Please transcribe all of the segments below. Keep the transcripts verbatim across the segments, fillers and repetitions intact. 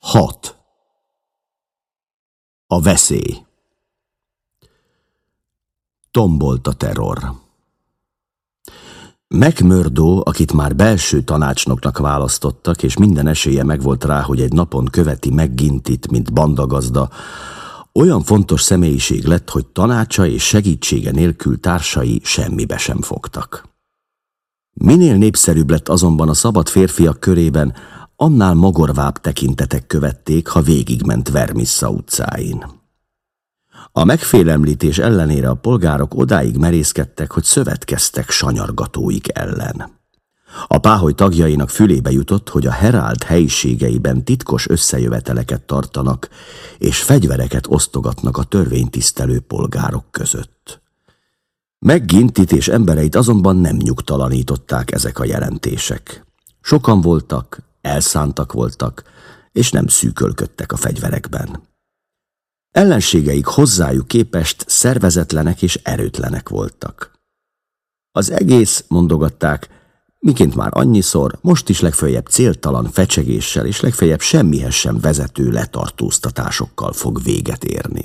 hat. A veszély. Tombolt a terror. McMurdo, akit már belső tanácsnoknak választottak, és minden esélye megvolt rá, hogy egy napon követi McGintyt, mint bandagazda, olyan fontos személyiség lett, hogy tanácsa és segítsége nélkül társai semmibe sem fogtak. Minél népszerűbb lett azonban a szabad férfiak körében, annál mogorvább tekintetek követték, ha végigment Vermissa utcáin. A megfélemlítés ellenére a polgárok odáig merészkedtek, hogy szövetkeztek sanyargatóik ellen. A páholy tagjainak fülébe jutott, hogy a Herald helyiségeiben titkos összejöveteleket tartanak, és fegyvereket osztogatnak a törvénytisztelő polgárok között. McGintyt és embereit azonban nem nyugtalanították ezek a jelentések. Sokan voltak, elszántak voltak, és nem szűkölködtek a fegyverekben. Ellenségeik hozzájuk képest szervezetlenek és erőtlenek voltak. Az egész, mondogatták, miként már annyiszor, most is legfeljebb céltalan fecsegéssel és legfeljebb semmihez sem vezető letartóztatásokkal fog véget érni.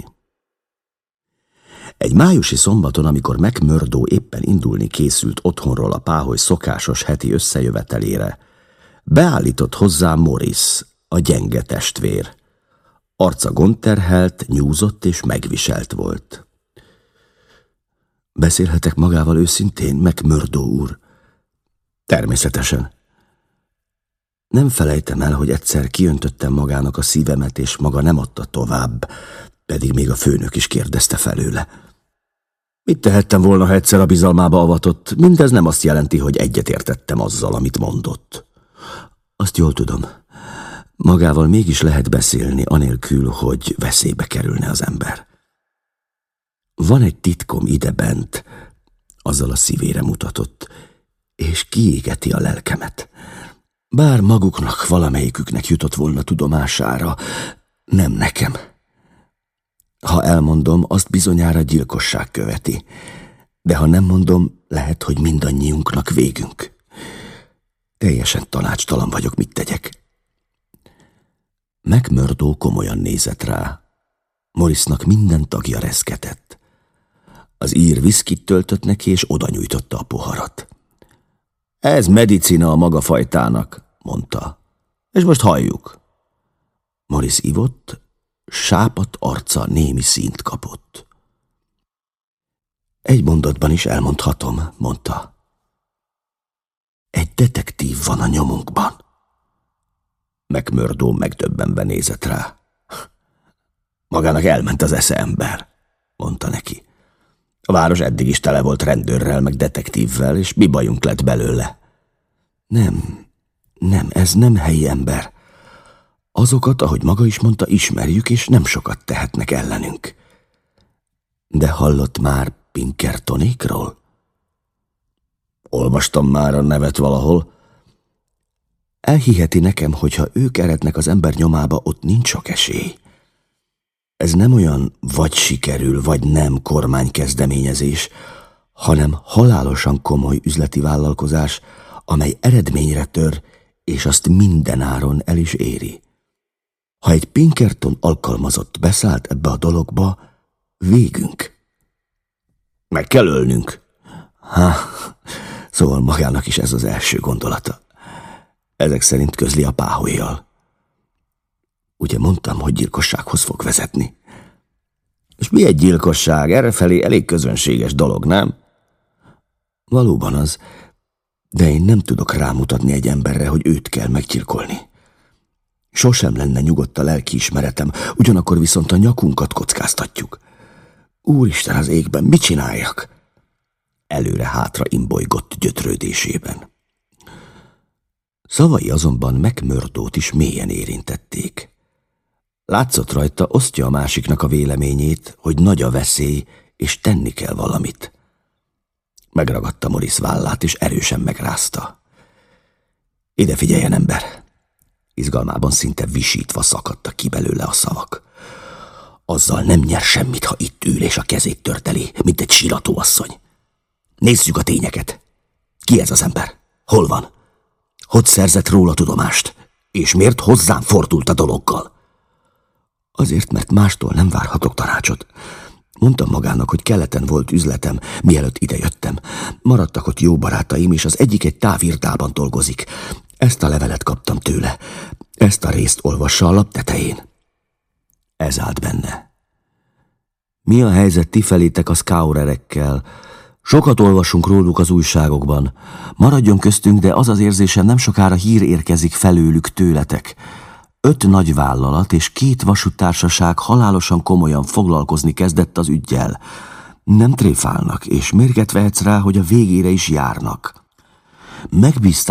Egy májusi szombaton, amikor McMurdo éppen indulni készült otthonról a páholy szokásos heti összejövetelére, beállított hozzá Morris, a gyenge testvér. Arca gondterhelt, nyúzott és megviselt volt. Beszélhetek magával őszintén, McMurdo úr? Természetesen. Nem felejtem el, hogy egyszer kiöntöttem magának a szívemet, és maga nem adta tovább, pedig még a főnök is kérdezte felőle. Mit tehettem volna, ha egyszer a bizalmába avatott? Mindez nem azt jelenti, hogy egyetértettem azzal, amit mondott. Azt jól tudom. Magával mégis lehet beszélni, anélkül, hogy veszélybe kerülne az ember. Van egy titkom idebent, azzal a szívére mutatott, és kiégeti a lelkemet. Bár maguknak, valamelyiküknek jutott volna tudomására, nem nekem. Ha elmondom, azt bizonyára gyilkosság követi, de ha nem mondom, lehet, hogy mindannyiunknak végünk. Teljesen tanácstalan vagyok, mit tegyek. McMurdo komolyan nézett rá. Morrisnak minden tagja reszketett. Az ír viszkit töltött neki, és oda nyújtotta a poharat. Ez medicina a maga fajtának, mondta. És most halljuk. Morris ivott, sápadt arca némi színt kapott. Egy mondatban is elmondhatom, mondta. Egy detektív van a nyomunkban. McMurdo megdöbbenve nézett rá. Magának elment az esze, ember, mondta neki. A város eddig is tele volt rendőrrel, meg detektívvel, és mi bajunk lett belőle? Nem, nem, ez nem helyi ember. Azokat, ahogy maga is mondta, ismerjük, és nem sokat tehetnek ellenünk. De hallott már Pinkertonékról? Olvastam már a nevet valahol. Elhiheti nekem, hogy ha ők erednek az ember nyomába, ott nincs sok esély. Ez nem olyan vagy sikerül, vagy nem kormánykezdeményezés, hanem halálosan komoly üzleti vállalkozás, amely eredményre tör, és azt minden áron el is éri. Ha egy Pinkerton alkalmazott beszállt ebbe a dologba, végünk. Meg kell ölnünk. Há, szóval magának is ez az első gondolata. Ezek szerint közli a páholyjal. Ugye mondtam, hogy gyilkossághoz fog vezetni. És mi egy gyilkosság? Errefelé elég közönséges dolog, nem? Valóban az, de én nem tudok rámutatni egy emberre, hogy őt kell meggyilkolni. Sosem lenne nyugodt a lelkiismeretem, ugyanakkor viszont a nyakunkat kockáztatjuk. Úristen az égben, mit csináljak? Előre-hátra imbolygott gyötrődésében. Szavai azonban McMurdót is mélyen érintették. Látszott rajta, osztja a másiknak a véleményét, hogy nagy a veszély, és tenni kell valamit. Megragadta Morris vállát, és erősen megrázta. Ide figyeljen, ember! Izgalmában szinte visítva szakadtak ki belőle a szavak. Azzal nem nyer semmit, ha itt ül és a kezét törteli, mint egy síratóasszony. Nézzük a tényeket. Ki ez az ember? Hol van? Hogy szerzett róla tudomást? És miért hozzám fordult a dologgal? Azért, mert mástól nem várhatok tanácsot. Mondtam magának, hogy keleten volt üzletem, mielőtt idejöttem. Maradtak ott jó barátaim, és az egyik egy távirdában dolgozik. Ezt a levelet kaptam tőle. Ezt a részt olvassa a lap tetején. Ez állt benne. Mi a helyzet ti felétek a Scourerekkel? Sokat olvasunk róluk az újságokban. Maradjon köztünk, de az az érzésem, nem sokára hír érkezik felőlük tőletek. Öt nagy vállalat és két vasúttársaság halálosan komolyan foglalkozni kezdett az üggyel. Nem tréfálnak, és mérget vehetsz rá, hogy a végére is járnak. Megbízták